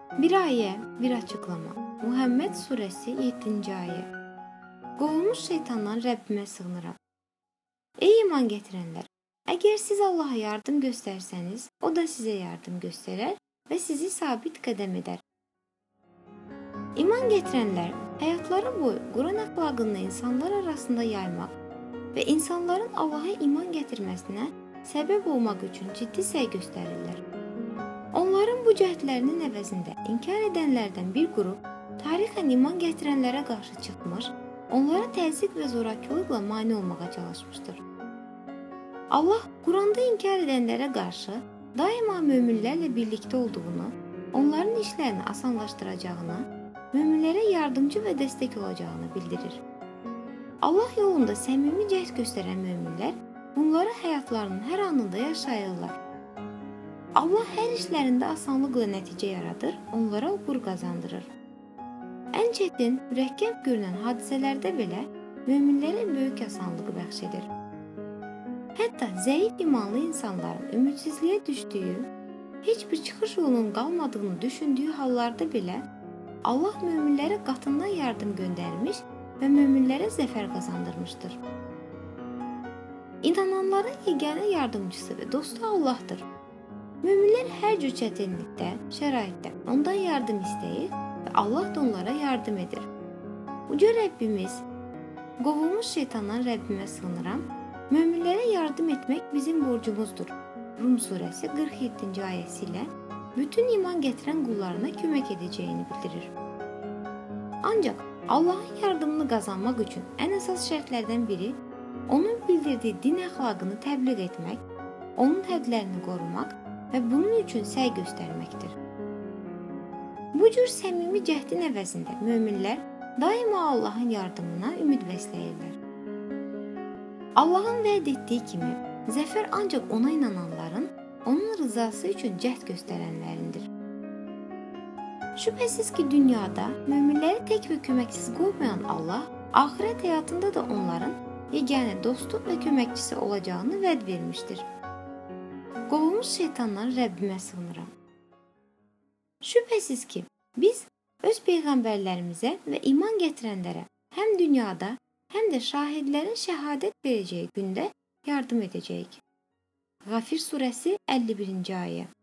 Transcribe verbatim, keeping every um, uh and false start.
Bir ayə, bir açıqlama. Muhammed surəsi yeddinci ayə. Qovulmuş şeytandan Rəbbimə sığınıram. Ey iman gətirənlər! Əgər siz Allaha yardım göstərsəniz, o da sizə yardım göstərər və sizi sabit qədəm edər. İman gətirənlər həyatları boyu Quran əxlaqını insanlar arasında yaymaq və insanların Allaha iman gətirməsinə səbəb olmaq üçün ciddi səy göstərirlər. Onların bu cəhdlərinin əvəzində inkar edənlərdən bir qrup tarixən iman gətirənlərə qarşı çıxmış, onlara təzyiq və zorakılıqla mane olmağa çalışmışdır. Allah Quranda inkar edənlərə qarşı daima möminlərlə birlikdə olduğunu, onların işlərini asanlaşdıracağını, möminlərə yardımcı və dəstək olacağını bildirir. Allah yolunda səmimi cəhd göstərən möminlər bunları həyatlarının hər anında yaşayırlar. Allah hər işlərində asanlıqla nəticə yaradır, onlara uğur qazandırır. Ən çətin, mürəkkəb görünən hadisələrdə belə möminlərə böyük asanlığı bəxş edir. Hətta zəif imanlı insanların ümidsizliyə düşdüyü, heç bir çıxış yolunun qalmadığını düşündüyü hallarda belə Allah möminlərə qatından yardım göndərmiş və möminlərə zəfər qazandırmışdır. İnananların yeganə yardımcısı və dostu Allahdır. Möminlər hər cür çətinlikdə, şəraitdə ondan yardım istəyir və Allah da onlara yardım edir. Uca Rəbbimiz, qovulmuş şeytandan Rəbbimə sığınıram, möminlərə yardım etmək bizim borcumuzdur. Rum surəsi qırx yeddinci ayəsi ilə bütün iman gətirən qullarına kömək edəcəyini bildirir. Ancaq Allahın yardımını qazanmaq üçün ən əsas şərtlərdən biri onun bildirdiyi din əxlaqını təbliğ etmək, onun hədlərini qorumaq və bunun üçün səy göstərməkdir. Bu cür səmimi cəhdin əvəzində möminlər daima Allahın yardımına ümid bəsləyirlər. Allahın vəd etdiyi kimi, zəfər ancaq ona inananların, onun rızası üçün cəhd göstərənlərindir. Şübhəsiz ki, dünyada möminləri tək və köməksiz qoymayan Allah, axirət həyatında da onların yeganə dostu və köməkçisi olacağını vəd vermişdir. Qovulmuş şeytandan Rəbbimə sığınıram. Şübhəsiz ki, biz öz peyğəmbərlərimizə və iman gətirənlərə həm dünyada, həm də şahidlərin şəhadət verəcəyi gündə yardım edəcəyik. Ğafir surəsi əlli birinci ayə.